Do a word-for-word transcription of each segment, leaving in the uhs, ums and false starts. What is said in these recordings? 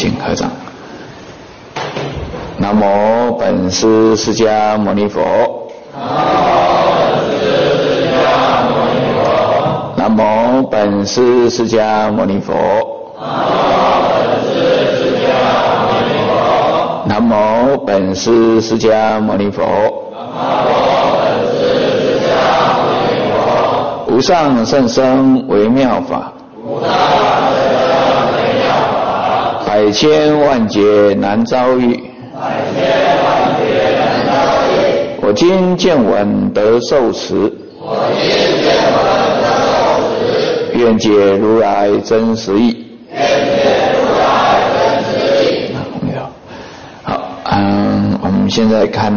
请合掌。南无本师释迦牟尼佛。南无本师释迦牟尼佛。南无本师释迦牟尼佛。无上甚深微妙法，百千万劫难遭遇。我今见闻得受持，愿解如来真实义。好，嗯，我们现在看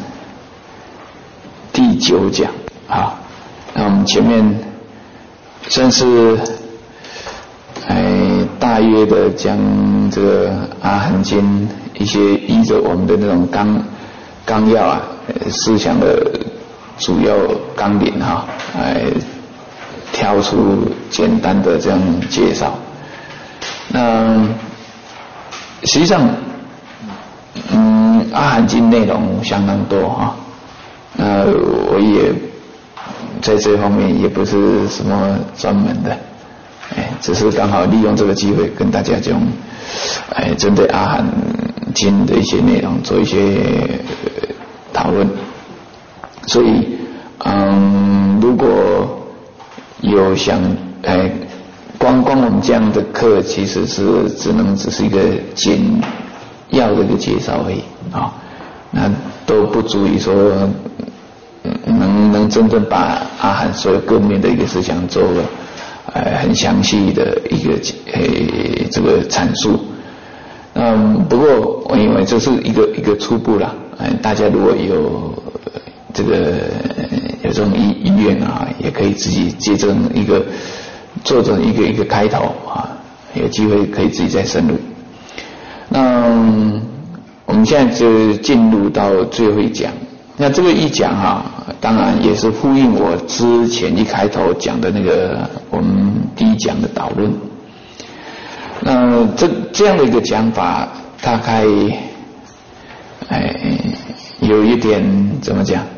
第九讲啊。那我们前面算是哎大约的将这个阿含经一些依着我们的那种纲纲要啊思想的主要纲领哈，哎挑出简单的这样介绍。那实际上嗯阿含经内容相当多哈，那我也在这方面也不是什么专门的，哎，只是刚好利用这个机会跟大家这种，哎，针对阿含经的一些内容做一些、呃、讨论。所以，嗯，如果有想，哎，光光我们这样的课，其实是只能只是一个简要的一个介绍而已啊、哦，那都不足以说。能能真正把阿含所有各面的一个思想做了呃很详细的一个呃这个阐述。嗯，不过我认为这是一个一个初步啦，嗯，大家如果有这个有这种意意愿啊，也可以自己借这种一个做成一个一个开头啊，有机会可以自己再深入。那我们现在就进入到最后一讲。那这个一讲啊，当然也是呼应我之前一开头讲的那个我们第一讲的导论。那这这样的一个讲法，大概哎有一点怎么讲？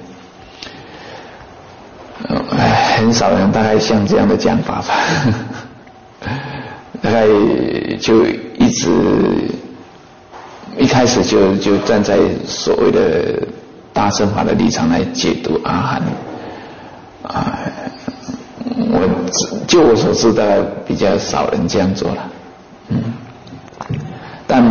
哎，很少人大概像这样的讲法吧。大概就一直一开始就就站在所谓的大乘法的立场来解读阿含啊，我就我所知，大概比较少人这样做了，嗯，但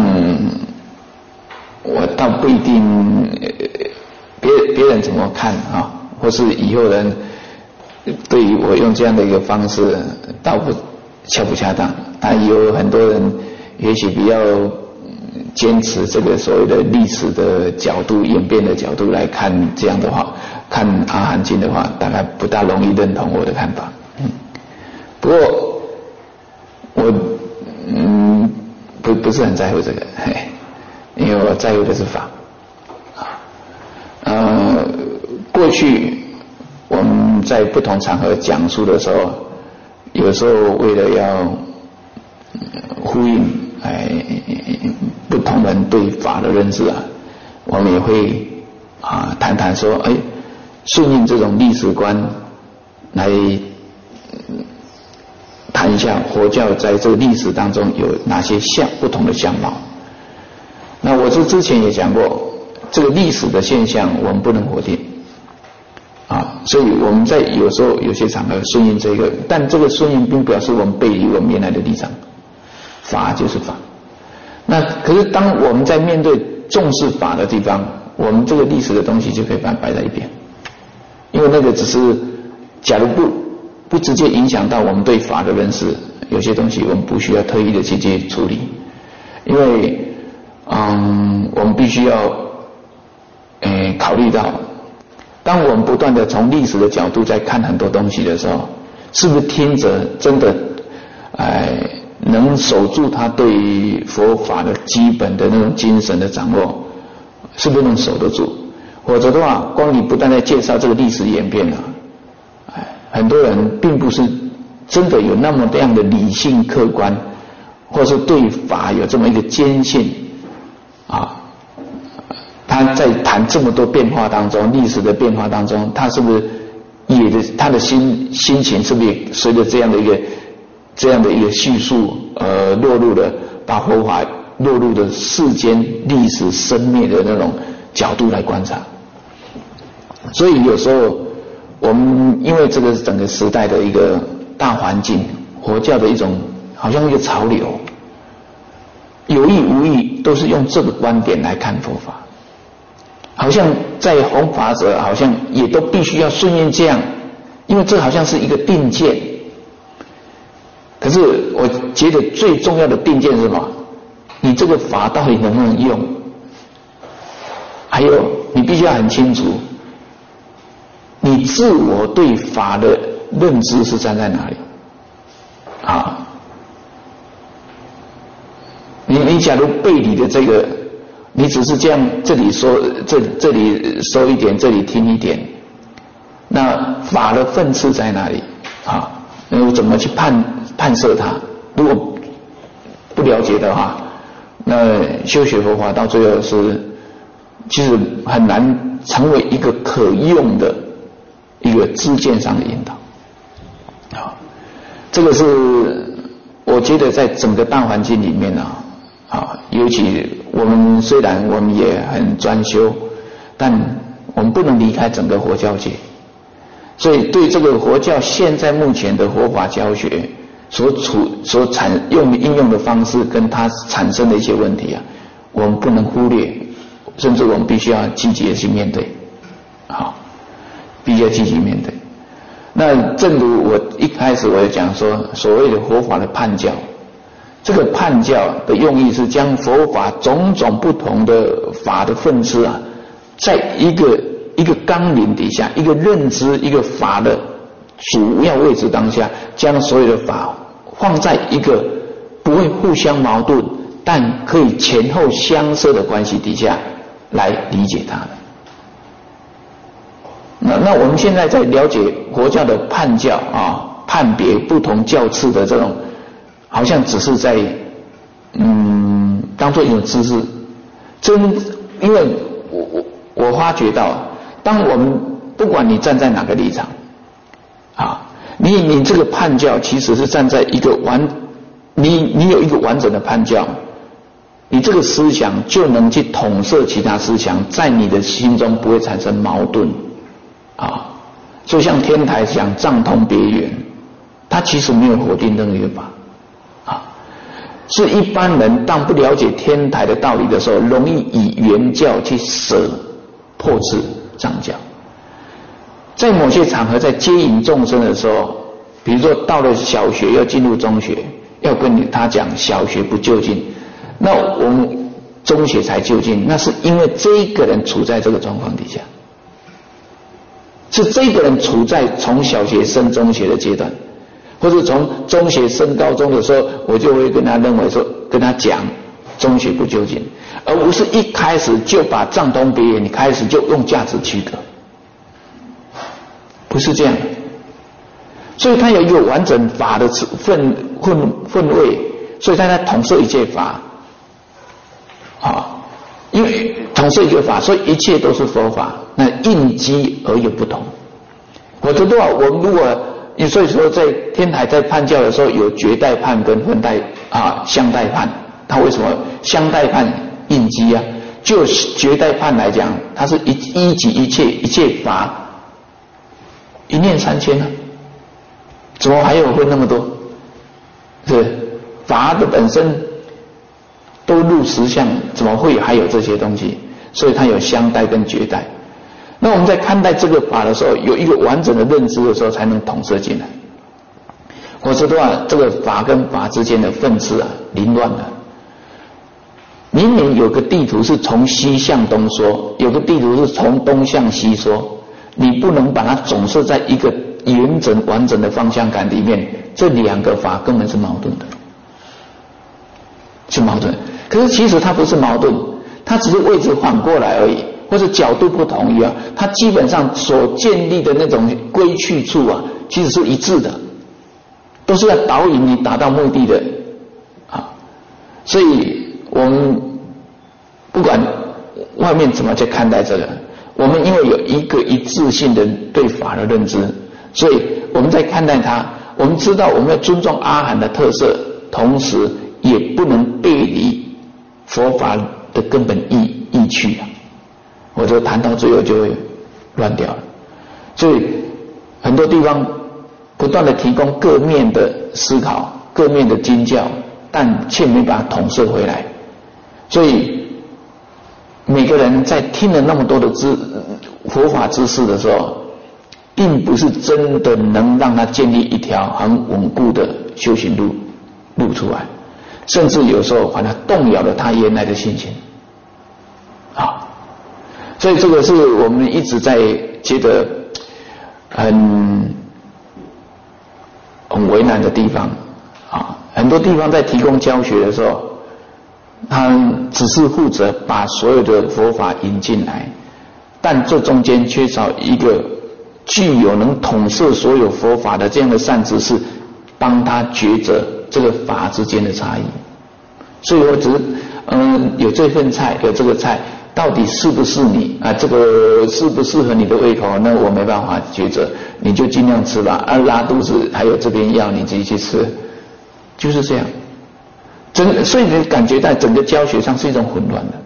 我倒不一定，别别人怎么看啊，或是以后人对于我用这样的一个方式，倒不恰不恰当。但有很多人也许比较坚持这个所谓的历史的角度、演变的角度来看这样的话，看阿含经的话，大概不大容易认同我的看法。嗯，不过我嗯不不是很在乎这个，嘿，因为我在乎的是法。啊，呃，过去我们在不同场合讲述的时候，有时候为了要呼应哎不同人对法的认识啊，我们也会啊谈谈说，哎，顺应这种历史观来谈一下佛教在这个历史当中有哪些相不同的相貌。那我这之前也讲过，这个历史的现象我们不能否定啊，所以我们在有时候有些场合顺应这个，但这个顺应并不表示我们背离我们原来的立场，法就是法。那可是当我们在面对重视法的地方，我们这个历史的东西就可以把它摆在一边，因为那个只是假如不不直接影响到我们对法的认识，有些东西我们不需要特意的去去处理，因为嗯我们必须要诶考虑到，当我们不断的从历史的角度在看很多东西的时候，是不是听者真的哎能守住他对于佛法的基本的那种精神的掌握，是不是能守得住？否则的话，光你不断在介绍这个历史演变啊，哎，很多人并不是真的有那么这样的理性客观， 或是对法有这么一个坚信啊，他在谈这么多变化当中，历史的变化当中，他是不是也的他的心心情是不是也随着这样的一个这样的一个叙述，呃，落入了把佛法落入了世间历史生灭的那种角度来观察？所以有时候我们因为这个整个时代的一个大环境，佛教的一种好像一个潮流，有意无意都是用这个观点来看佛法，好像在弘法者好像也都必须要顺应这样，因为这好像是一个定见。可是我觉得最重要的定见是什么？你这个法到底能不能用？还有你必须要很清楚，你自我对法的认知是站在哪里啊？你你假如背离的这个，你只是这样这里说这这里说一点，这里听一点，那法的分次在哪里啊？那我怎么去判判设它？如果不了解的话，那修学佛法到最后是其实很难成为一个可用的一个知见上的引导啊。这个是我觉得在整个大环境里面啊啊，尤其我们虽然我们也很专修，但我们不能离开整个佛教界。所以对这个佛教现在目前的佛法教学所处所产用应用的方式跟它产生的一些问题啊，我们不能忽略，甚至我们必须要积极的去面对，好，必须要积极面对。那正如我一开始我也讲说，所谓的佛法的判教，这个判教的用意是将佛法种种不同的法的分支啊，在一个一个纲领底下，一个认知一个法的主要位置当下，将所有的法放在一个不会互相矛盾，但可以前后相摄的关系底下来理解它的。那那我们现在在了解佛教的判教啊，判别不同教次的这种，好像只是在嗯当做一种知识。真因为我我我发觉到，当我们不管你站在哪个立场啊，你你这个判教其实是站在一个完，你你有一个完整的判教，你这个思想就能去统摄其他思想，在你的心中不会产生矛盾啊。就像天台讲藏通别圆，它其实没有否定任何一个法啊，是一般人当不了解天台的道理的时候，容易以圆教去舍破斥藏教。在某些场合，在接引众生的时候，比如说到了小学要进入中学，要跟他讲小学不就近，那我们中学才就近，那是因为这一个人处在这个状况底下，是这个人处在从小学升中学的阶段，或者从中学升高中的时候，我就会跟他认为说，跟他讲中学不就近，而不是一开始就把藏通别圆，你开始就用价值区隔，不是这样的。所以他有一个完整法的分分分位，所以他在统摄一切法啊，因为统摄一切法，所以一切都是佛法，那应机而有不同。否则的话，我们如果所以说在天台在判教的时候有绝代判跟分代啊相代判，他为什么相代判应机啊？就绝代判来讲，它是一一即一切，一切法一念三千啊，怎么还有分那么多？是法的本身都入实相，怎么会还有这些东西？所以它有相代跟绝代。那我们在看待这个法的时候，有一个完整的认知的时候，才能统摄进来。否则的话，这个法跟法之间的分支啊，凌乱了。明明有个地图是从西向东说，有个地图是从东向西说，你不能把它总摄在一个完整完整的方向感里面，这两个法根本是矛盾的，是矛盾。可是其实它不是矛盾，它只是位置反过来而已，或者角度不同一样，它基本上所建立的那种归去处啊，其实是一致的，都是要导引你达到目的的啊。 所以我们不管外面怎么去看待这个，我们因为有一个一致性的对法的认知，所以我们在看待它，我们知道我们要尊重阿含的特色，同时也不能背离佛法的根本意意趣啊。我就谈到最后就会乱掉了。所以很多地方不断的提供各面的思考，各面的经教，但却没把它统摄回来。所以每个人在听了那么多的知佛法知识的时候，并不是真的能让他建立一条很稳固的修行路路出来，甚至有时候反而动摇了他原来的信心啊。所以这个是我们一直在觉得很很为难的地方啊。很多地方在提供教学的时候，他只是负责把所有的佛法引进来，但这中间缺少一个具有能统摄所有佛法的这样的善知识，帮他抉择这个法之间的差异。所以我只是嗯有这份菜，有这个菜，到底适不适你啊？这个适不适合你的胃口？那我没办法抉择，你就尽量吃吧。啊，拉肚子还有这边药，你自己去吃，就是这样。整，所以你感觉在整个教学上是一种混乱的。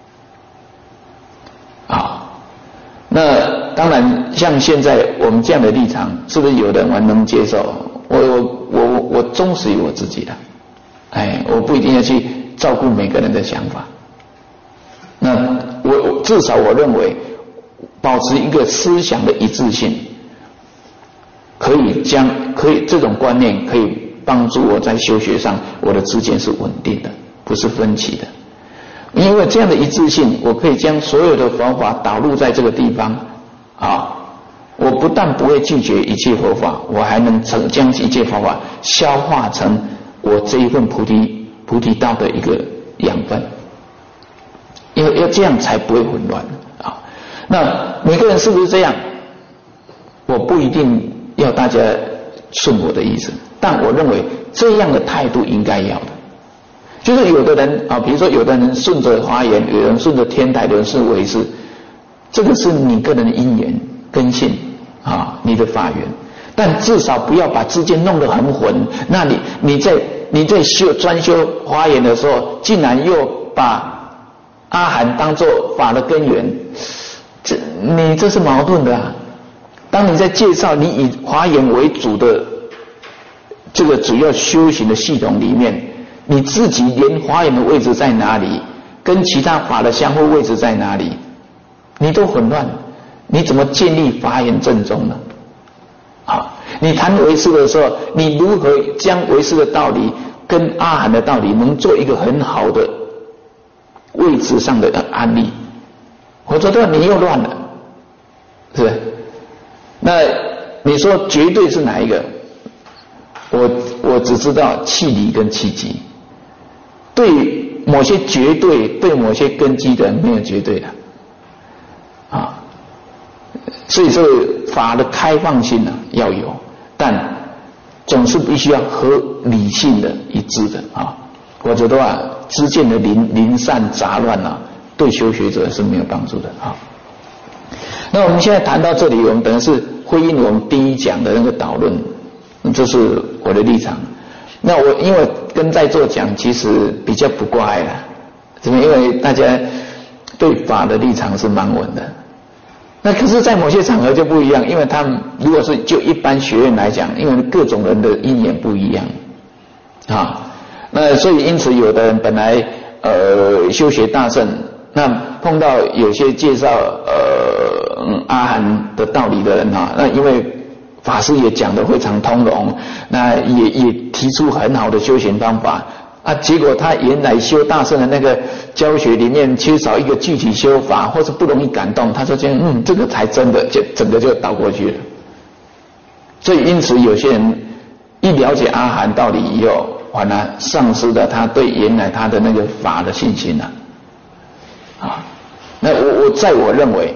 啊，那当然，像现在我们这样的立场，是不是有人还能接受？我我我我忠实于我自己的，哎，我不一定要去照顾每个人的想法。那我至少我认为，保持一个思想的一致性，可以将可以这种观念可以帮助我在修学上，我的知见是稳定的，不是分歧的。因为这样的一致性，我可以将所有的佛法导入在这个地方啊。我不但不会拒绝一切佛法，我还能成将一切佛法消化成我这一份菩提菩提道的一个养分。因为要这样才不会混乱啊。那每个人是不是这样？我不一定要大家顺我的意思，但我认为这样的态度应该要的。就是有的人啊，比如说有的人顺着华严，有人顺着天台，有人顺唯识，这个是你个人的因缘根性啊，你的法缘。但至少不要把之间弄得很混。那你你在你在修专修华严的时候，竟然又把阿含当作法的根源，这你这是矛盾的啊。当你在介绍你以华严为主的这个主要修行的系统里面，你自己连华严的位置在哪里，跟其他法的相互位置在哪里，你都混乱，你怎么建立华严正宗呢？啊，你谈唯识的时候，你如何将唯识的道理跟阿含的道理能做一个很好的位置上的安立？我觉得你又乱了，是不是？那你说绝对是哪一个？我我只知道气理跟气机，对某些绝对，对某些根基的没有绝对的啊。所以这个法的开放性呢要有，但总是必须要和理性的一致的啊。否则的话，知见的零零散杂乱啊，对修学者是没有帮助的啊。那我们现在谈到这里，我们等于是回应我们第一讲的那个导论，这是我的立场。那我因为跟在座讲，其实比较不怪了，怎么？因为大家对法的立场是蛮稳的。那可是，在某些场合就不一样，因为他们如果是就一般学院来讲，因为各种人的因缘不一样啊。那所以因此有的人本来呃修学大乘，那碰到有些介绍呃、嗯、阿含的道理的人哈，那因为法师也讲得非常通融，那也也提出很好的修行方法啊，结果他原来修大乘的那个教学里面缺少一个具体修法，或是不容易感动，他说这样嗯这个才真的，就整个就倒过去了。所以因此有些人一了解阿含道理以后，反而丧失了他对原来他的那个法的信心了啊。啊，那我我在我认为，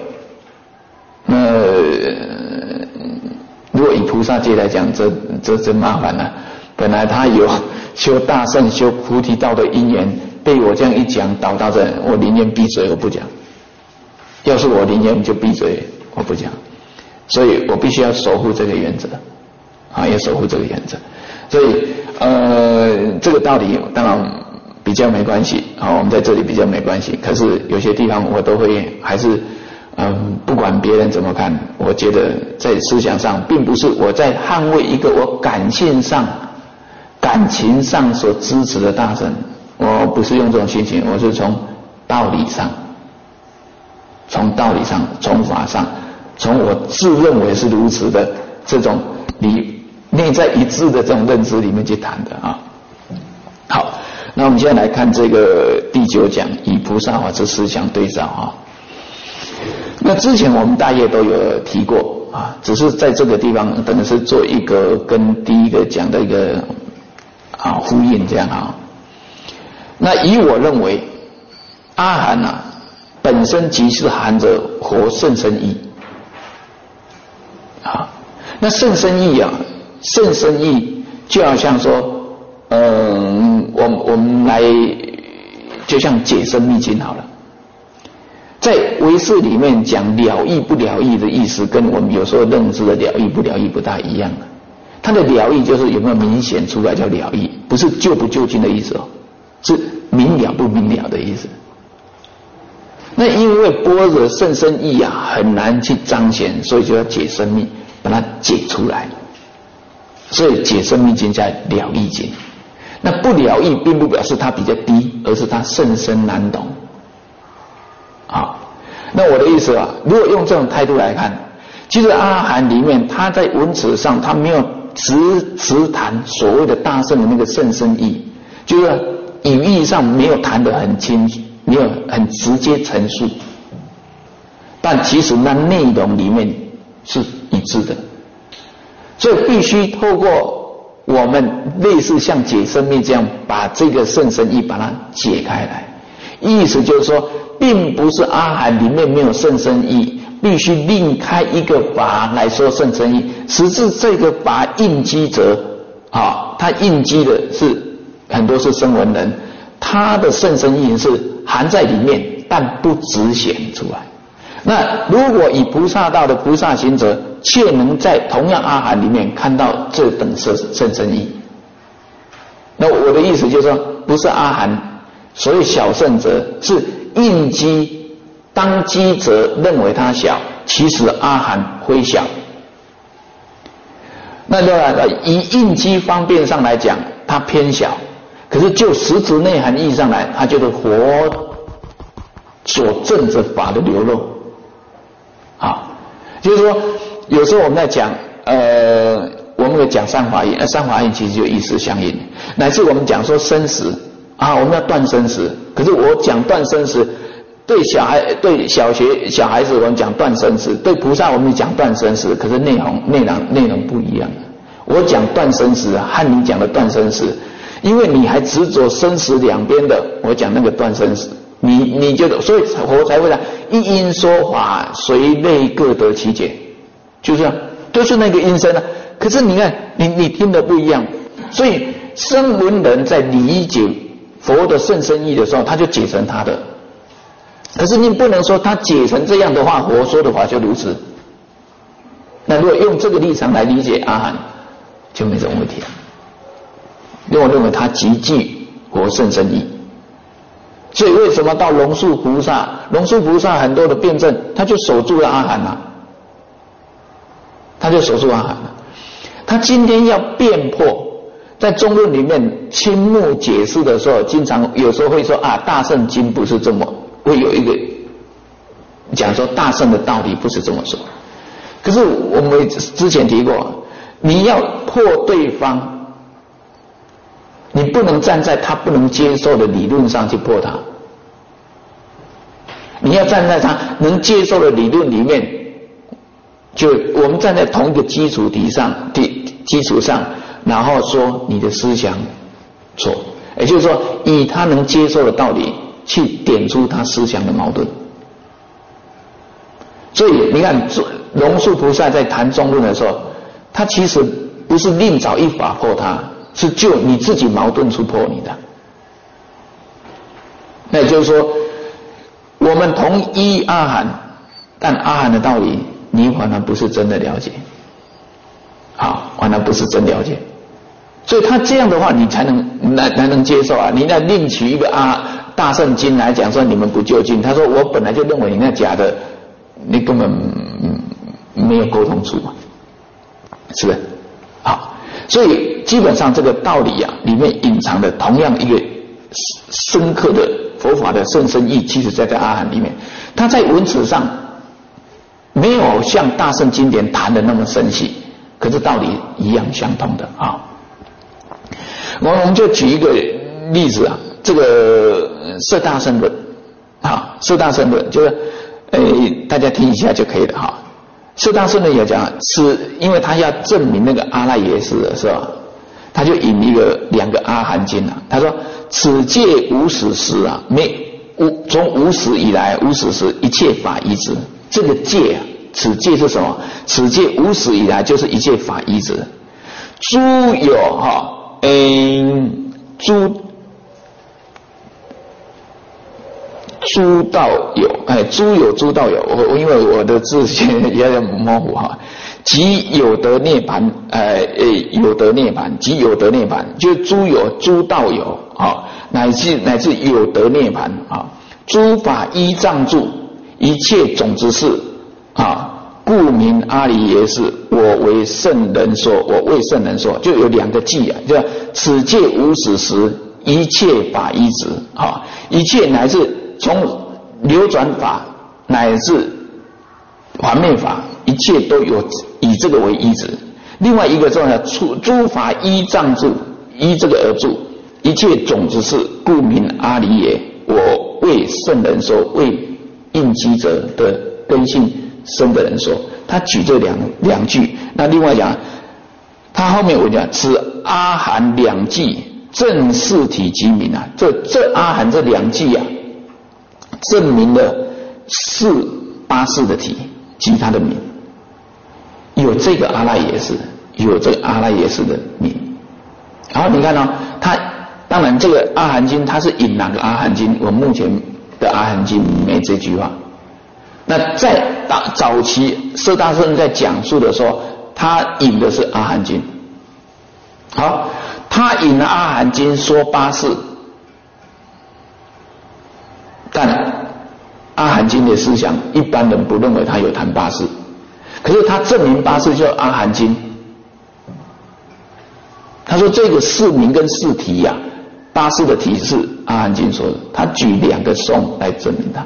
呃，如果以菩萨界来讲，这这真麻烦了。 本来他有修大圣、修菩提道的因缘，被我这样一讲导到这，我宁愿闭嘴，我不讲。要是我宁愿就闭嘴，我不讲。所以我必须要守护这个原则，啊，要守护这个原则。所以，呃，这个道理当然比较没关系，啊，我们在这里比较没关系。可是有些地方我都会还是，嗯，不管别人怎么看，我觉得在思想上，并不是我在捍卫一个我感性上、感情上所支持的大神，我不是用这种心情，我是从道理上、从道理上、从法上。从我自认为是如此的这种理内在一致的这种认知里面去谈的啊。好，那我们现在来看这个第九讲，以菩萨法之思想对照啊。那之前我们大约都有提过啊，只是在这个地方等于是做一个跟第一个讲的一个啊呼应这样啊。那以我认为，阿含啊本身即是含着活甚深义。啊，那甚深义啊，甚深义就好像说，嗯，我我们来就像解深密经好了，在唯识里面讲了义不了义的意思，跟我们有时候认知的了义不了义不大一样的。它的了义就是有没有明显出来叫了义，不是究不究竟的意思哦，是明了不明了的意思。那因为般若甚深义啊很难去彰显，所以就要解深密，把它解出来。所以解深密经叫了义经。那不了义并不表示它比较低，而是它甚深难懂。啊，那我的意思啊，如果用这种态度来看，其实阿含里面他在文词上他没有直直谈所谓的大圣的那个甚深义，就是语义上没有谈得很清楚。没有很直接陈述，但其实那内容里面是一致的，所以必须透过我们类似像解深密这样，把这个甚深义把它解开来。意思就是说，并不是阿含里面没有甚深义，必须另开一个法来说甚深义。实质这个法应机者啊，它应机的是很多是声闻人，它的甚深义是含在里面，但不直显出来。那如果以菩萨道的菩萨行者，却能在同样阿含里面看到这等甚深义。那我的意思就是说，不是阿含，所谓小圣者是应机，当机者认为它小，其实阿含非小。那当然了，以应机方便上来讲，它偏小。可是就实质内涵意义上来，它就是佛所证之法的流露啊。就是说，有时候我们在讲，呃，我们有讲三法印，呃，三法印其实就意识相应。乃至我们讲说生死啊，我们要断生死。可是我讲断生死，对小孩、对小学小孩子我们讲断生死，对菩萨我们讲断生死，可是内容内容内容不一样。我讲断生死和你讲的断生死。因为你还执着生死两边的，我讲那个断生死，你你就所以我才会讲一因说法，随类各得其解，就这样，都是那个因身啊。可是你看，你你听的不一样，所以声闻人在理解佛的甚深义的时候，他就解成他的。可是你不能说他解成这样的话，佛说的话就如此。那如果用这个立场来理解阿含，就没什么问题了。因为我认为他极具活甚深义，所以为什么到龙树菩萨，龙树菩萨很多的辩证，他就守住了阿含啊，他就守住阿含了。他今天要辩破，在中论里面亲目解释的时候，经常有时候会说啊，大圣经不是这么，会有一个讲说大圣的道理不是这么说。可是我们之前提过，你要破对方。你不能站在他不能接受的理论上去破他，你要站在他能接受的理论里面，就我们站在同一个基础底上基基础上，然后说你的思想错，也就是说以他能接受的道理去点出他思想的矛盾。所以你看龙树菩萨在谈中论的时候，他其实不是另找一法破他， 是就你自己矛盾去破你的。那也就是说，我们同一阿含，但阿含的道理你反而不是真的了解，好，反而不是真了解。所以他这样的话，你才能才才能接受啊！你那另取一个阿大圣经来讲说你们不究竟，他说我本来就认为你那假的，你根本没有沟通处嘛，是不是？好，所以基本上这个道理啊，里面隐藏的同样一个深刻的佛法的甚深意，其实在这阿含里面，它在文词上没有像大圣经典谈的那么深细，可是道理一样相通的啊。我们就举一个例子啊，这个摄大乘论啊，摄大乘论就是，呃，大家听一下就可以了哈。摄大乘论也讲，是因为他要证明那个阿赖耶识的是吧？他就引一个两个阿含经啊，他说：此界无始时啊，没无从无始以来，无始时一切法依止。这个界啊，此界是什么？此界无始以来就是一切法依止。诸有哈。嗯，诸诸道有，哎，诸有诸道有，我因为我的字也有点模糊哈。即有得涅盘，呃，有得涅盘，即有得涅盘，就诸有诸道有啊，乃至乃至有得涅盘啊。诸法依藏住，一切种子事啊。故名阿离耶识，我为圣人说，我为圣人说，就有两个记啊，叫此界无始时，一切法依止啊，一切乃至从流转法乃至还灭法，一切都有以这个为依止。另外一个重要，诸法依藏住，依这个而住，一切种子事，故名阿离耶，我为圣人说，为应机者的根性生的人说，他举这两两句。那另外讲，他后面我讲，此阿含两记正四体即名啊，这这阿含这两记啊，证明了四八四的体及他的名，有这个阿赖耶识，有这个阿赖耶识的名。然后你看哦，他当然这个阿含经它是引哪个阿含经？我目前的阿含经没这句话。那在早期摄大乘在讲述的时候，他引的是阿含经。好，他引了阿含经说八事，但阿含经的思想一般人不认为他有谈八事，可是他证明八事叫阿含经。他说这个事名跟事题呀、啊，八事的题是阿含经说的，他举两个颂来证明他。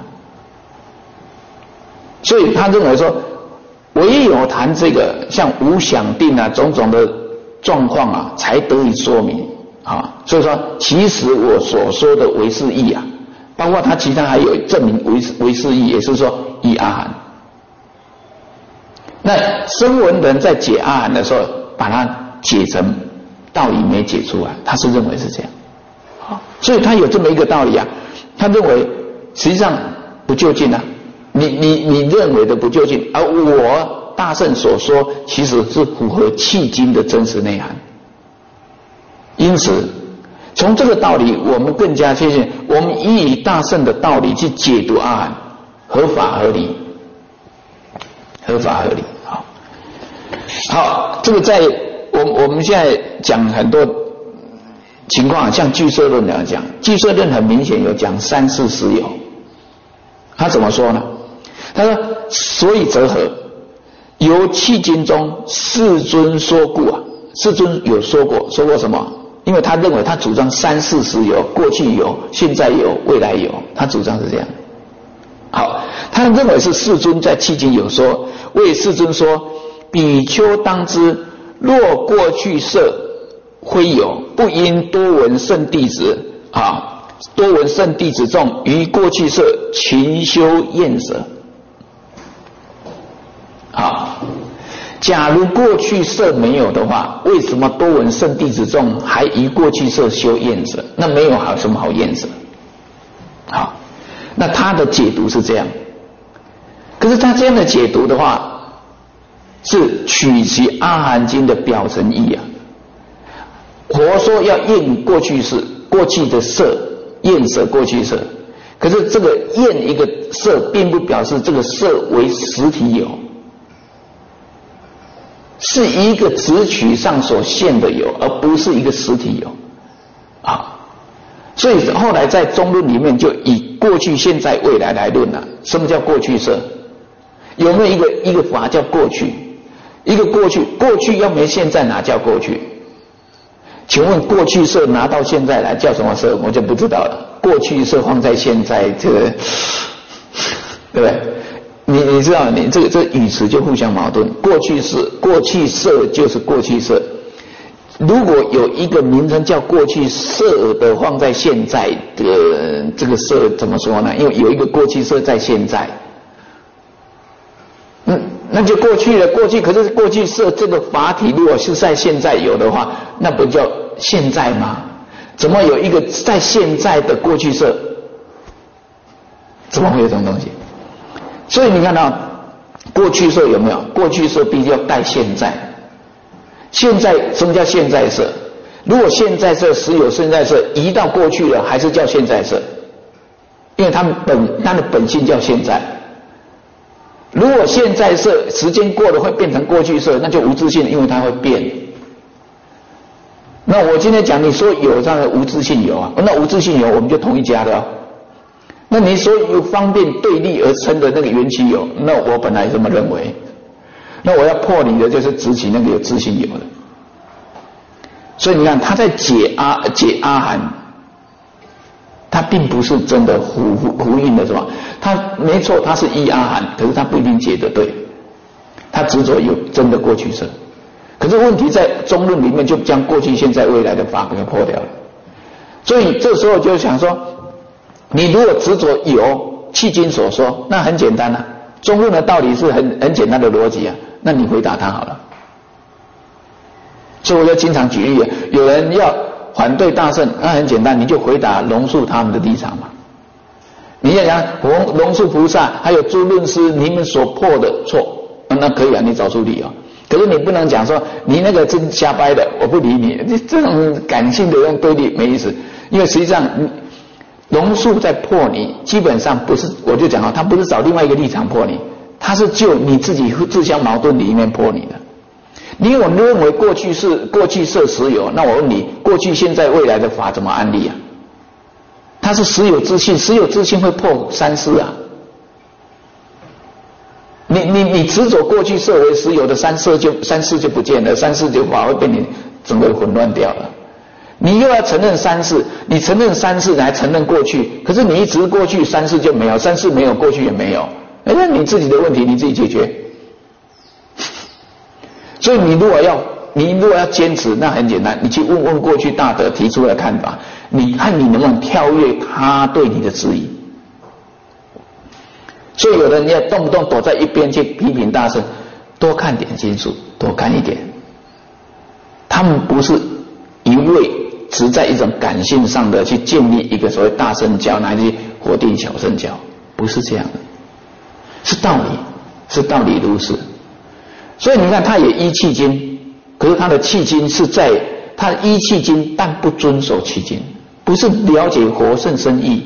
所以他认为说，唯有谈这个像无想定啊种种的状况啊，才得以说明啊。所以说，其实我所说的唯识义啊，包括他其他还有证明唯唯识义，也是说依阿含。那声闻人在解阿含的时候，把它解成道理没解出来，他是认为是这样。所以他有这么一个道理啊，他认为实际上不究竟啊。你你你认为的不究竟，而我大圣所说其实是符合契经的真实内涵。因此，从这个道理，我们更加确信，我们以大圣的道理去解读阿含，合法合理，合法合理。好，好，这个在我我们现在讲很多情况，像俱舍论来讲，俱舍论很明显有讲三世实有，他怎么说呢？他说：“所以则何？由契经中世尊说故啊，世尊有说过，说过什么？因为他认为他主张三世实有，过去有，现在有，未来有，他主张是这样。好，他认为是世尊在契经有说，为世尊说：比丘当知，若过去世非有，不因多闻圣弟子啊，多闻圣弟子众于过去世勤修厌舍。”好，假如过去世没有的话，为什么多闻圣弟子众还于过去世修厌舍？那没有好什么好厌舍？好，那他的解读是这样。可是他这样的解读的话，是取其阿含经的表层义啊。 佛说要验过去式，过去的色，验色过去色。可是这个验一个色，并不表示这个色为实体有，是一个直取上所现的有，而不是一个实体有啊。所以后来在中论里面就以过去、现在、未来来论了、啊。什么叫过去色？有没有一个一个法叫过去？一个过去，过去要没现在哪叫过去？请问过去色拿到现在来叫什么色？我就不知道了。过去色放在现在，这个对不对？你你知道，你这个这语词就互相矛盾。过去色，过去色就是过去色。如果有一个名称叫过去色的放在现在的这个色怎么说呢？因为有一个过去色在现在，嗯，那就过去了。过去可是过去色这个法体如果是在现在有的话，那不叫现在吗？怎么有一个在现在的过去色？怎么会有这种东西？所以你看到过去色有没有？过去色必须要带现在。现在什么叫现在色？如果现在色实有现在色移到过去了，还是叫现在色？因为它们本它的本性叫现在。如果现在色时间过了会变成过去色，那就无自性，因为它会变。那我今天讲你说有这样的无自性有啊，那无自性有我们就同一家的哦。那你说有方便对立而生的那个缘起有，那我本来这么认为。那我要破你的就是执起那个有自性有的。所以你看他在解阿解阿含，他并不是真的呼呼应的是吧？他没错，他是依阿含，可是他不一定解得对，他执着有真的过去色。可是问题在中论里面就将过去、现在、未来的法给它破掉了。所以这时候就想说，你如果执着有迄今所说，那很简单啊。中论的道理是很很简单的逻辑啊，那你回答他好了。所以我就经常举例啊，有人要反对大乘，那很简单，你就回答龙树他们的立场嘛。你要讲龙龙树菩萨还有诸论师你们所破的错，那可以啊，你找出理由。可是你不能讲说你那个真瞎掰的，我不理你，这种感性的用对立没意思。因为实际上龙树在破你，基本上不是，我就讲啊，他不是找另外一个立场破你，他是就你自己自相矛盾里面破你的。你有认为过去是过去色实有，那我问你，过去、现在、未来的法怎么安立啊？它是实有自性，实有自性会破三思啊。你你你执着过去色为实有的三色就三世就不见了，三世就法会被你整个混乱掉了。你又要承认三世，你承认三世还承认过去，可是你一直过去，三世就没有，三世没有，过去也没有，哎，那你自己的问题你自己解决。所以你如果要你如果要坚持，那很简单，你去问问过去大德提出的看法，你看你能不能跳跃他对你的质疑。所以有的人要动不动躲在一边去批评大乘，多看点经书，多看一点。他们不是一味只在一种感性上的去建立一个所谓大乘教，乃至否定小乘教，不是这样的，是道理，是道理如是。所以你看，他也依契经，可是他的契经是在他依契经，但不遵守契经，不是了解佛甚深义。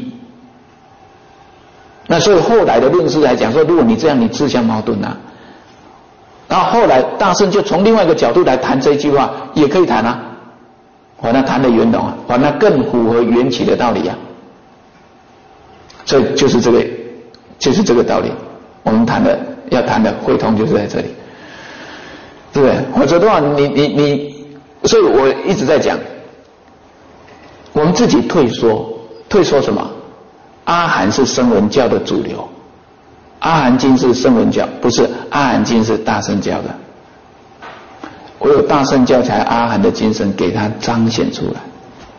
那所以后来的论师来讲说，如果你这样，你自相矛盾啊。然后后来大乘就从另外一个角度来谈这一句话，也可以谈啊。我那谈的圆融啊，我那更符合缘起的道理啊。所以就是这个，就是这个道理。我们谈的要谈的会通就是在这里，对不对？否则的话，你你你，所以我一直在讲，我们自己退缩，退缩什么？阿含是声闻教的主流，阿含经是声闻教，不是阿含经是大乘教的。唯有大乘教才阿含的精神给它彰显出来。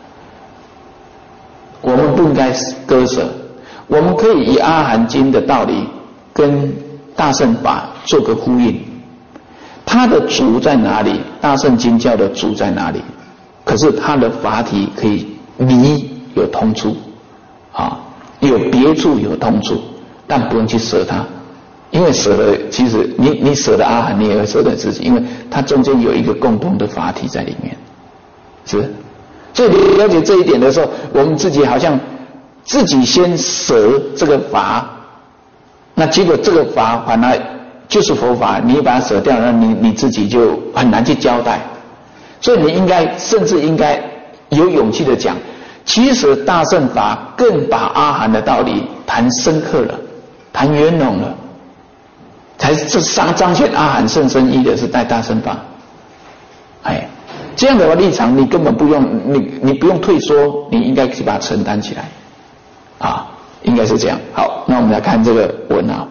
我们不应该割舍，我们可以以阿含经的道理跟大乘法做个呼应。它的主在哪里？大乘经教的主在哪里？可是它的法体可以离有通处啊。有别处有通处，但不用去舍它，因为舍了，其实你你舍了阿含，你也会舍了自己，因为它中间有一个共同的法体在里面， 是，所以你了解这一点的时候，我们自己好像自己先舍这个法，那结果这个法反而就是佛法，你把它舍掉，那你你自己就很难去交代。所以你应该甚至应该有勇气的讲，其实大乘法更把阿含的道理谈深刻了，谈圆融了，才是上彰显阿含甚深义的是在大乘法。哎，这样的立场你根本不用你你不用退缩，你应该去把它承担起来啊，应该是这样。好，那我们来看这个文啊。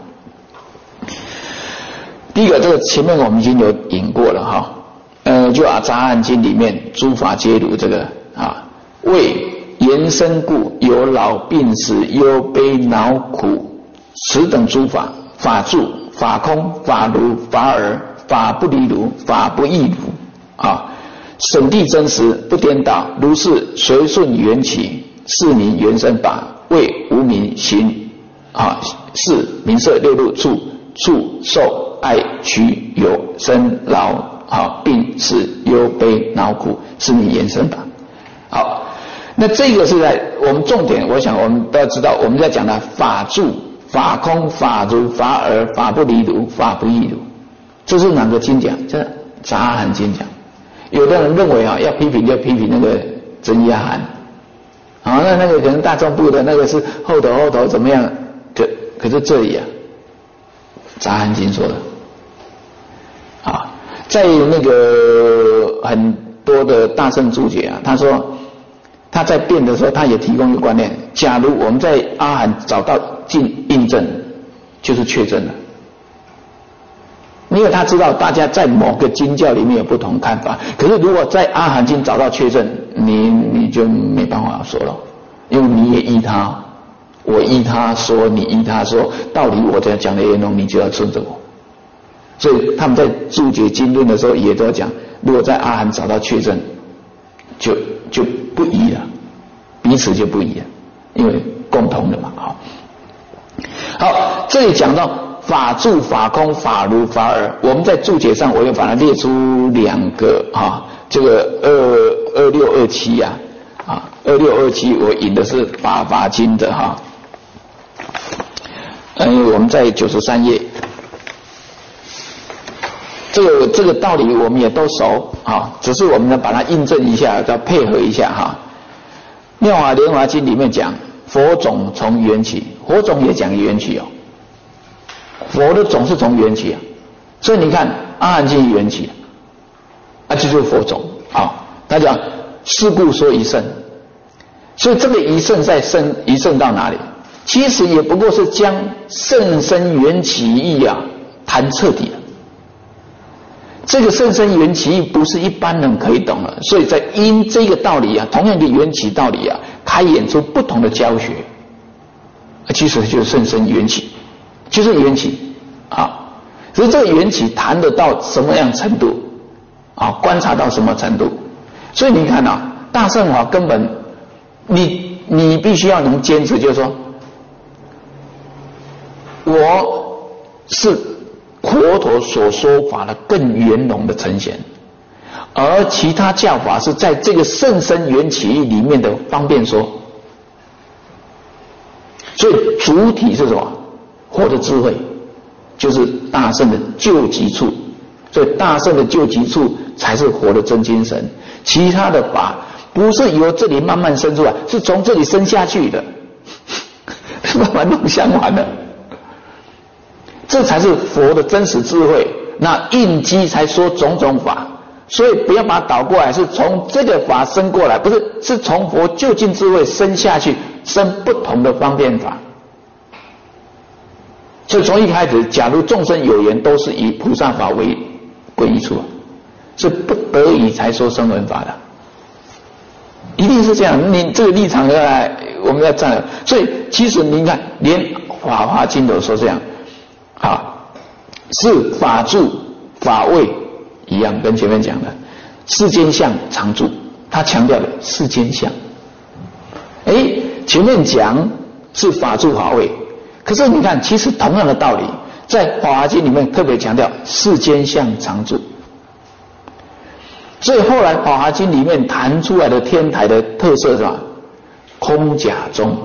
第一个，这个前面我们已经有引过了哈，呃，就啊《杂案经》里面诸法皆如这个啊，为延伸故，有老病死、忧悲恼苦，此等诸法，法住、法空、法如、法尔、法不离如、法不异如啊，审谛真实，不颠倒，如是随顺缘起，是名原生法，为无明行啊，是名色六入处处受爱取有生老啊病死忧悲恼苦，是名原生法。好，那这个是在我们重点，我想我们都要知道，我们在讲的法住、法空、法如、法尔、法不离如、法不异如，这是哪个经讲？这《杂阿含经》讲。有的人认为啊，要批评就批评那个真阿含，啊，那那个可能大众部的那个是后头后头怎么样？可可是这里啊，《杂阿含经》说的，啊，在那个很多的大乘注解啊，他说他在辩的时候，他也提供一个观念：假如我们在阿含找到进印证，就是确证了。因为他知道大家在某个经教里面有不同看法，可是如果在阿含经找到确证，你你就没办法说了，因为你也依他，我依他说，你依他说，道理我在讲的内容，你就要顺着我。所以他们在注解经论的时候也都要讲，如果在阿含找到确证，就就不依了，彼此就不依了，因为共同的嘛。好，好，这里讲到法住、法空、法如、法尔，我们在注解上我又把它列出两个啊，这个二二六二七啊，啊二六二七我引的是法华经的哈，呃我们在九十三页，这个这个道理我们也都熟啊，只是我们呢把它印证一下，再配合一下哈。妙法莲华经里面讲佛种从缘起，佛种也讲缘起哦。佛的种是从缘起啊，所以你看阿含经缘起啊，这就是佛种啊。他讲是故说一圣，所以这个一圣在圣一圣到哪里？其实也不过是将甚深缘起义啊谈彻底了。这个甚深缘起义不是一般人可以懂了，所以在因这个道理啊，同样的缘起道理啊，开演出不同的教学，其实就是甚深缘起。就是缘起啊，只是这个缘起谈得到什么样程度啊？观察到什么程度？所以你看啊，大乘法根本你你必须要能坚持，就是说，我是佛陀所说法的更圆融的呈现，而其他教法是在这个甚深缘起义里面的方便说，所以主体是什么？佛的智慧就是大圣的究极处，所以大圣的究极处才是佛的真精神。其他的法不是由这里慢慢生出来，是从这里生下去的，慢慢弄相反的。这才是佛的真实智慧。那应机才说种种法，所以不要把它倒过来，是从这个法生过来，不是是从佛究竟智慧生下去，生不同的方便法。所以从一开始，假如众生有缘，都是以菩萨法为归依处，是不得已才说声闻法的，一定是这样。你这个立场要来，我们要站。所以其实您看，连《法华经》都说这样，啊，是法住、法位一样，跟前面讲的世间相常住，他强调的世间相。哎，前面讲是法住法位。可是你看，其实同样的道理，在《法华经》里面特别强调世间相常住。 所以后来《法华经》里面谈出来的天台的特色是吧？空假中，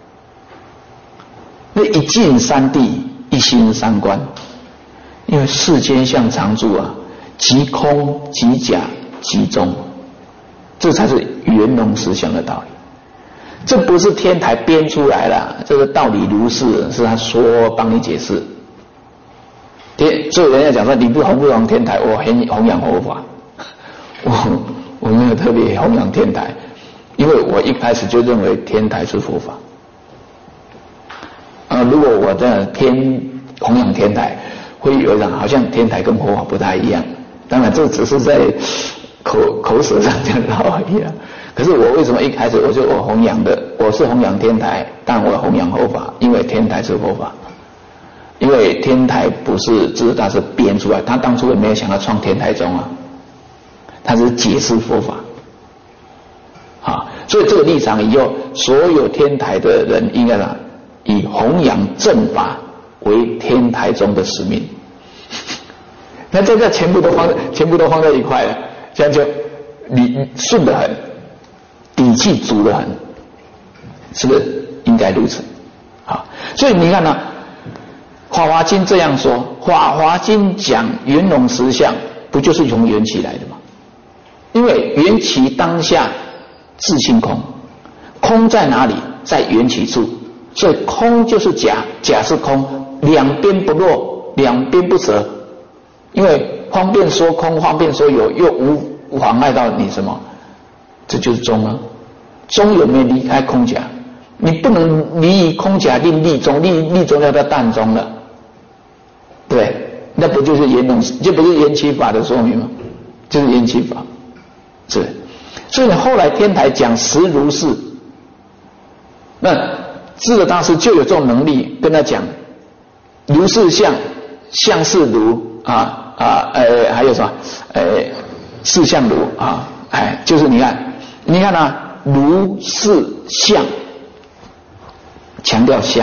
那一境三谛，一心三观。因为世间相常住啊，即空即假即中，这才是圆融实相的道理。这不是天台编出来的，这个道理如是，是他说帮你解释。天，所以人家讲说你不弘不弘天台，我很弘扬佛法。我我没有特别弘扬天台，因为我一开始就认为天台是佛法。啊，如果我在天弘扬天台，会有一种好像天台跟佛法不太一样。当然，这只是在口口舌上讲到而已啊。可是我为什么一开始我就我弘扬的，我是弘扬天台，但我弘扬佛法，因为天台是佛法。因为天台不是智者大师编出来，他当初也没有想到创天台宗啊，他是解释佛法。啊，所以这个立场以后，所有天台的人应该呢，以弘扬正法为天台宗的使命。那这个全部都放在全部都放在一块了，这样就你顺得很，底气足得很，是不是应该如此？好，所以你看呢，《法华经》这样说，《法华经》讲圆融实相，不就是从缘起来的吗？因为缘起当下自性空，空在哪里？在缘起处，所以空就是假，假是空，两边不落，两边不折。因为方便说空，方便说有，又无妨碍到你什么？这就是中啊。中有没有离开空假？你不能离空假令立中，立立中要到淡中了，对，那不就是圆融，这不是缘起法的说明吗？就是缘起法，是。所以后来天台讲实如是，那智者大师就有这种能力跟他讲，如是相，相是如啊。啊，呃，还有什么？呃，四相如啊，哎，就是你看，你看啊，如是相，强调相；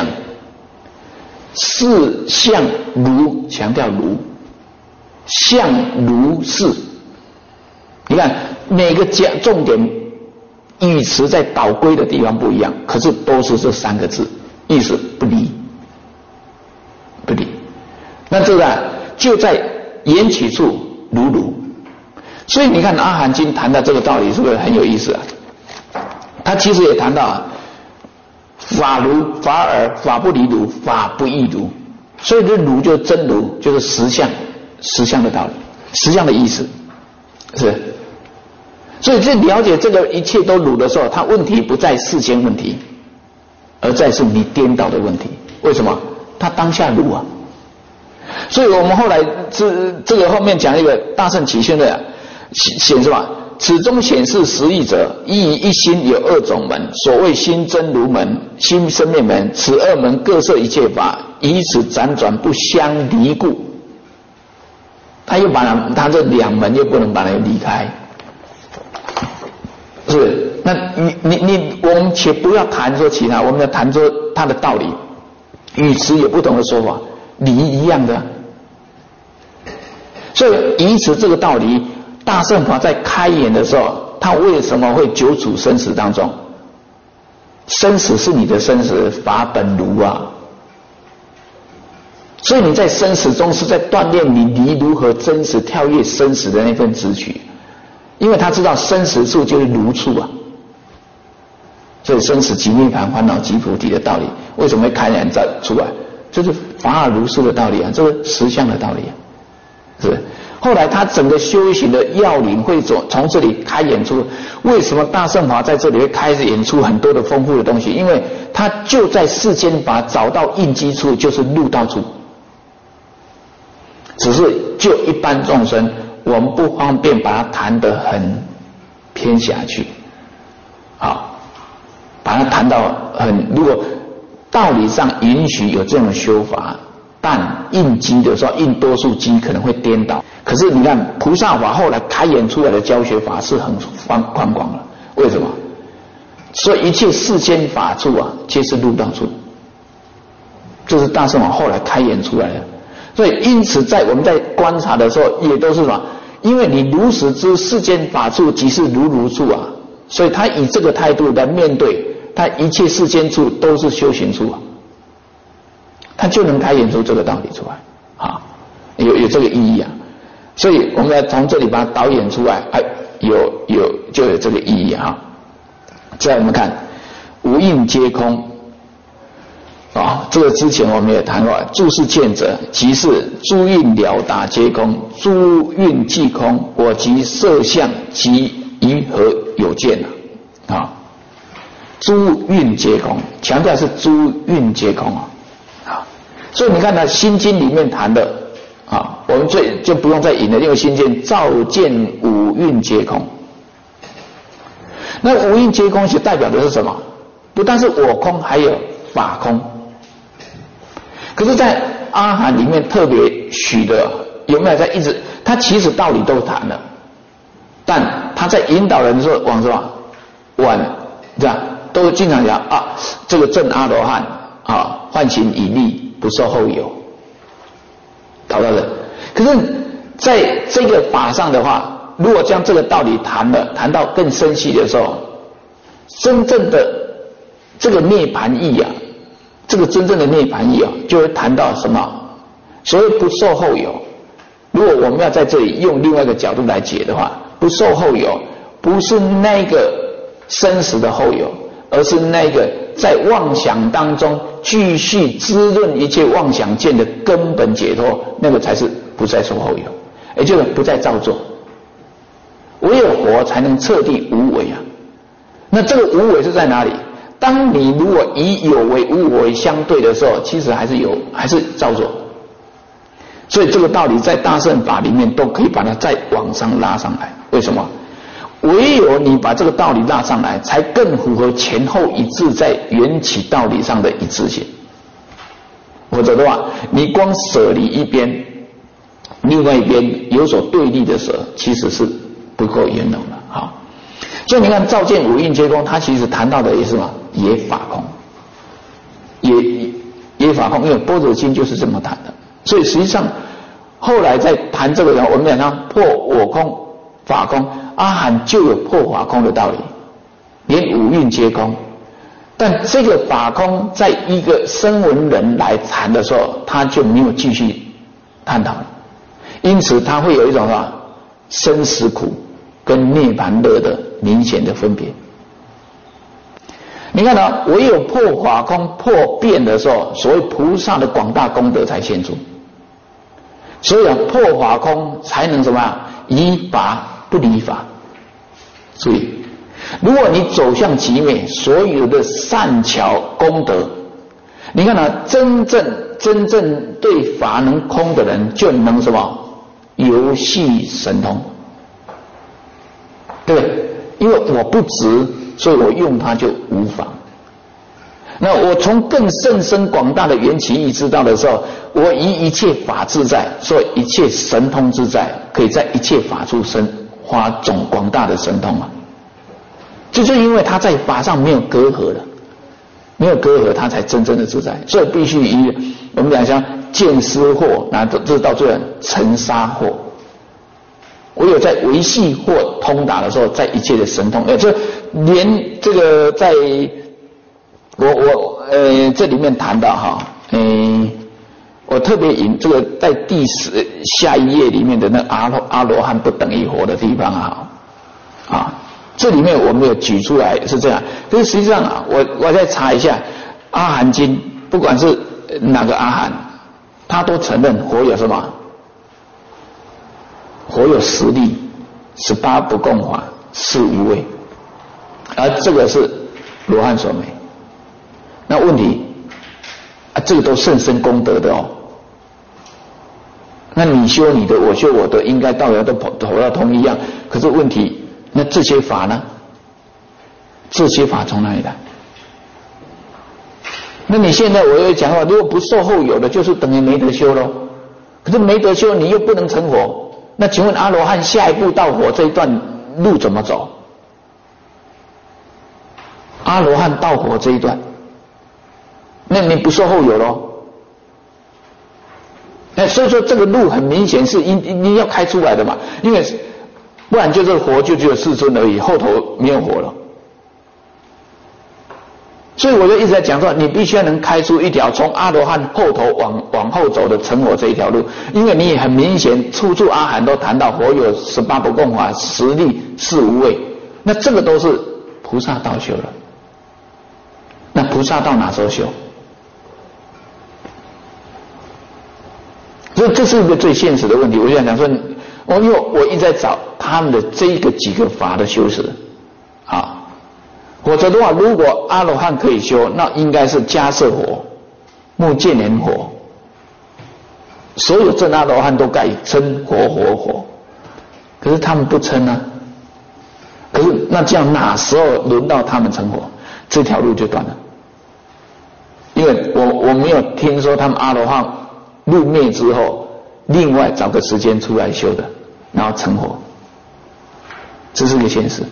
是相如，强调如；相如是。你看每个讲重点语词在导归的地方不一样，可是都是这三个字，意思不离，不离。那这个就在缘起处如如，所以你看《阿含经》谈到这个道理，是不是很有意思啊？他其实也谈到啊，法如法尔，法不离如，法不异如。所以这如就是真如，就是实相，实相的道理，实相的意思，是。所以在了解这个一切都如的时候，它问题不在世间问题，而在是你颠倒的问题。为什么？它当下如啊。所以我们后来这这个后面讲一个大乘起信的显示吧，此中显示实义者，一一心有二种门，所谓心真如门、心生灭门，此二门各摄一切法，以此辗转不相离故。他又把它，他这两门又不能把它离开，是不是？那你你你，我们且不要谈说其他，我们要谈说它的道理，语词有不同的说法。理一样的，所以以此这个道理，大乘法在开演的时候，它为什么会久处生死当中？生死是你的生死，法本如啊。所以你在生死中是在锻炼你离如何真实跳跃生死的那份直觉，因为他知道生死处就是如处啊。所以生死即涅槃，烦恼即菩提的道理，为什么会开演在出来？就是法尔如是的道理啊，这个实相的道理啊，是不是？后来他整个修行的要领会从从这里开演出，为什么大乘法在这里会开始演出很多的丰富的东西？因为他就在世间法找到应机处，就是入道处。只是就一般众生，我们不方便把它谈得很偏狭去，好，把它谈到很如果。道理上允许有这种修法，但应机的时候，应多数机可能会颠倒。可是你看菩萨法后来开演出来的教学法是很宽宽广了，为什么？所以一切世间法处啊，皆是入道处，这是大乘法后来开演出来的。所以因此在我们在观察的时候，也都是什么？ 因为你如实知世间法处即是如如处啊，所以他以这个态度来面对，他一切世间处都是修行处啊，他就能开演出这个道理出来啊，有有这个意义啊，所以我们要从这里把它导演出来，哎，有有就有这个意义啊。再我们看无印皆空啊，这个之前我们也谈过，诸是见者，即是诸印了达皆空，诸蕴既空，我即色相即于何有见啊？啊，诸蕴皆空，强调是诸蕴皆空啊。啊，所以你看呢，《心经》里面谈的啊，我们最就不用再引了，因为《心经》照见五蕴皆空。那五蕴皆空是代表的是什么？不但是我空，还有法空。可是，在阿含里面特别许的，有没有在一直？他其实道理都谈了，但他在引导人的时候往什么？往这样都经常讲啊，这个证阿罗汉啊，幻行已立，不受后有，搞到的。可是，在这个法上的话，如果将这个道理谈了，谈到更深细的时候，真正的这个涅槃意啊，这个真正的涅槃意啊，就会谈到什么？所谓不受后有。如果我们要在这里用另外一个角度来解的话，不受后有，不是那个生死的后有，而是那个在妄想当中继续滋润一切妄想见的根本解脱，那个才是不再受后有，也就是不再造作。唯有佛才能彻底无为啊！那这个无为是在哪里？当你如果以有为无为相对的时候，其实还是有，还是造作。所以这个道理在大乘法里面都可以把它再往上拉上来。为什么？唯有你把这个道理拉上来，才更符合前后一致在缘起道理上的一致性。否则的话，你光舍离一边，另外一边有所对立的舍，其实是不够圆融的。好，所以你看照见五蕴皆空，它其实谈到的也是什么？也法空，也也法空，因为般若经就是这么谈的。所以实际上后来在谈这个人，我们讲他破我空法空，阿含就有破法空的道理，连五蕴皆空。但这个法空在一个声闻人来谈的时候，他就没有继续探讨了，因此他会有一种什么生死苦跟涅槃乐的明显的分别。你看到唯有破法空破辩的时候，所谓菩萨的广大功德才现出。所以啊，破法空才能什么？依法不离法。注意，如果你走向极美，所有的善巧功德，你看啊，真正真正对法能空的人，就能什么？游戏神通，对不对？因为我不执，所以我用它就无妨。那我从更甚深广大的缘起义知道的时候，我以一切法自在，所以一切神通自在，可以在一切法处生发总广大的神通啊！就是因为他在法上没有隔阂了，没有隔阂，他才真正的自在。所以必须以我们讲像见思惑，那这到最后尘沙惑。唯有在维系或通达的时候，在一切的神通，呃，这连这个在。我我呃这里面谈到哈，嗯、呃，我特别引这个在第十下一页里面的那阿罗阿罗汉不等于佛的地方啊，啊，这里面我没有举出来是这样，可是实际上啊，我我再查一下阿含经，不管是哪个阿含，他都承认佛有什么，佛有实力，十八不共法，是无畏，而这个是罗汉所没。那问题啊，这个都甚深功德的哦。那你修你的，我修我的，应该道理都跑跑到同一样。可是问题，那这些法呢？这些法从哪里来？那你现在我又讲话，如果不受后有的，就是等于没得修咯。可是没得修，你又不能成佛。那请问阿罗汉下一步到佛这一段路怎么走？阿罗汉到佛这一段。那你不受后有咯？ 哎，所以说这个路很明显是你你要开出来的嘛，因为不然就是火就只有世尊而已，后头没有火了。所以我就一直在讲说，你必须要能开出一条从阿罗汉后头往往后走的成佛这一条路，因为你也很明显，处处阿含都谈到佛有十八不共法、十力、四无畏，那这个都是菩萨道修了。那菩萨道哪时候修？所以这是一个最现实的问题。我就想讲说，我因为我一直在找他们的这个几个法的修持，啊。否则的话，如果阿罗汉可以修，那应该是迦叶火、目犍连火，所有正阿罗汉都该称火火火，可是他们不称啊。可是那这样哪时候轮到他们成火？这条路就断了。因为我我没有听说他们阿罗汉入灭之后，另外找个时间出来修的，然后成火，这是一个现实。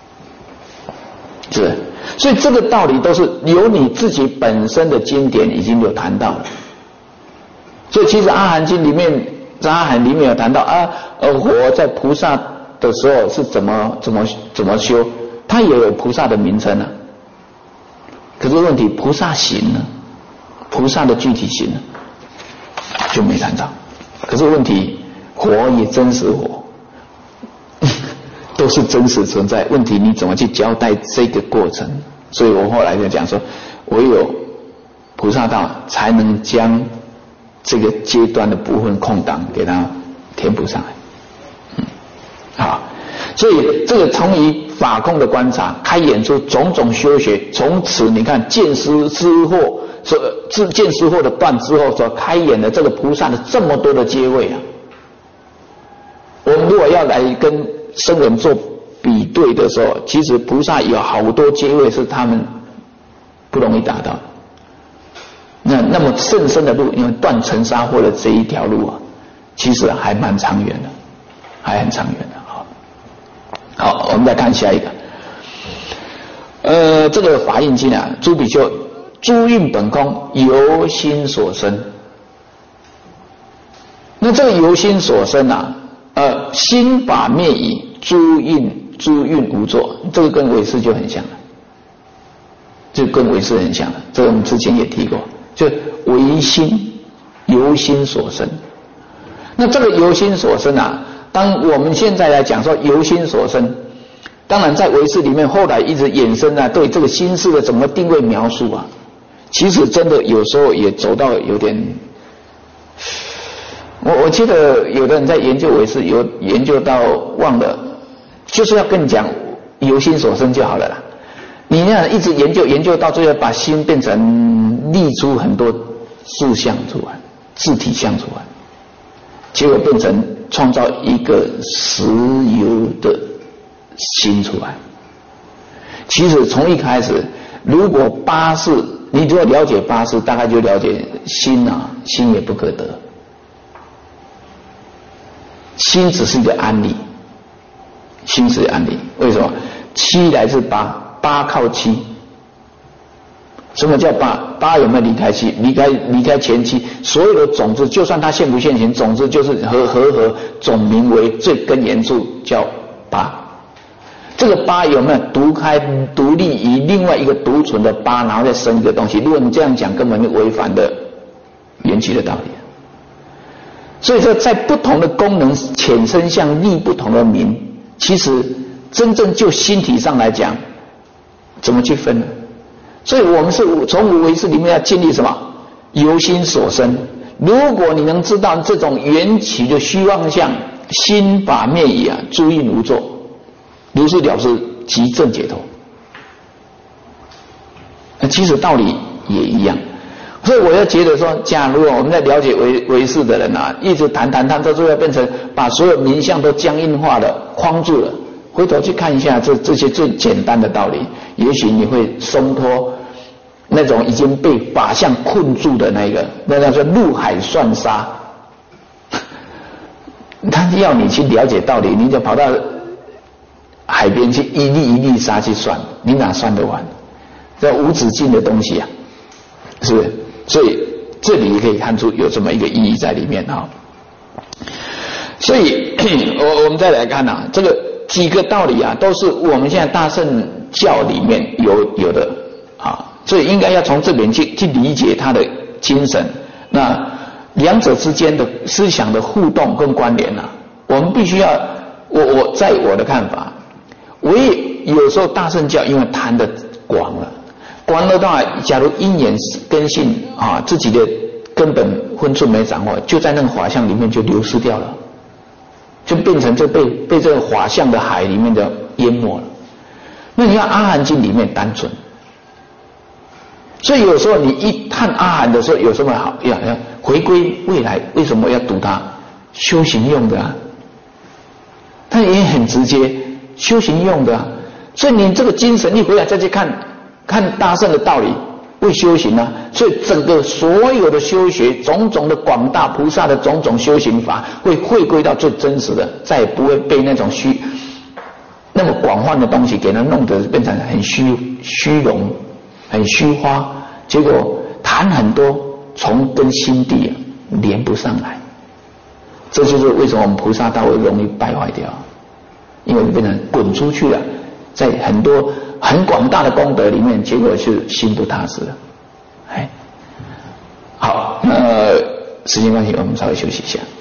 是，所以这个道理都是由你自己本身的经典已经有谈到了。所以其实阿含经里面，在阿含里面有谈到啊，呃，我在菩萨的时候是怎么怎么怎么修，它也有菩萨的名称啊。可是问题，菩萨行呢？菩萨的具体行呢，就没谈到。可是问题，火也真实火。都是真实存在，问题你怎么去交代这个过程？所以我后来就讲说，唯有菩萨道才能将这个阶段的部分空档给它填补上来。嗯，好，所以这个从以法空的观察，开演出种种修学，从此你看见思之惑，所自见思惑的断之后所开演的这个菩萨的这么多的阶位啊，我们如果要来跟僧人做比对的时候，其实菩萨有好多阶位是他们不容易达到。那那么甚深的路，因为断尘沙惑的这一条路啊，其实还蛮长远的，还很长远的。好，好，我们再看下一个。呃，这个法印经啊，诸比丘，诸蕴本空，由心所生。那这个由心所生啊。呃，心法灭已，诸蕴诸蕴无作，这个跟唯识就很像了，这个跟唯识很像了。这个我们之前也提过，就唯心由心所生。那这个由心所生啊，当我们现在来讲说由心所生，当然在唯识里面后来一直衍生啊，对这个心事的怎么定位描述啊，其实真的有时候也走到有点。我我记得有的人在研究唯识，有研究到忘了，就是要跟你讲由心所生就好了啦。你那样一直研究研究到最后，把心变成立出很多事相出来，自体相出来，结果变成创造一个实有的心出来。其实从一开始，如果八识，你如果了解八识，大概就了解心啊，心也不可得。心只是一个安理，心是安理。为什么？七来自八，八靠七。什么叫八？八有没有离开七？离开离开前七，所有的种子，就算它现不现行，种子就是合合合，总名为最根源处，叫八。这个八有没有独开独立于另外一个独存的八，然后再生一个东西？如果你这样讲，根本就违反了缘起的道理。所以说，在不同的功能浅深相立不同的名，其实真正就心体上来讲，怎么去分呢？所以我们是从无为识里面要建立什么？由心所生。如果你能知道这种缘起的虚妄相，心法灭已啊，诸蕴无作，如是了事，即正解脱。那其实道理也一样。所以我要觉得说，假如我们在了解唯唯识的人啊，一直谈谈谈到最后变成把所有名相都僵硬化了、框住了，回头去看一下这这些最简单的道理，也许你会松脱那种已经被法相困住的那个，那叫做入海算沙。他要你去了解道理，你就跑到海边去一粒一粒沙去算，你哪算得完？这无止境的东西啊，是不是？所以这里也可以看出有这么一个意义在里面哈。所以我我们再来看啊，这个几个道理啊，都是我们现在大乘教里面有有的啊，所以应该要从这边去去理解它的精神。那两者之间的思想的互动跟关联啊，我们必须要，我我在我的看法，我也有时候大乘教因为谈的广了，广了的话，假如因缘根性啊，自己的根本分寸没掌握，就在那个法相里面就流失掉了，就变成这被被这个法相的海里面的淹没了。那你看阿含经里面单纯，所以有时候你一看阿含的时候有什么好要要回归未来，为什么要读它？修行用的啊，它也很直接，修行用的啊。所以你这个精神一回来再去看看大乘的道理，为修行啊。所以整个所有的修学，种种的广大菩萨的种种修行法，会回归到最真实的，再也不会被那种虚那么广泛的东西给它弄得变成很虚虚荣、很虚花，结果谈很多从跟心地、啊、连不上来。这就是为什么我们菩萨道会容易败坏掉，因为变成滚出去了，在很多很广大的功德里面，结果是心不踏实了。哎，好，那时间关系，我们稍微休息一下。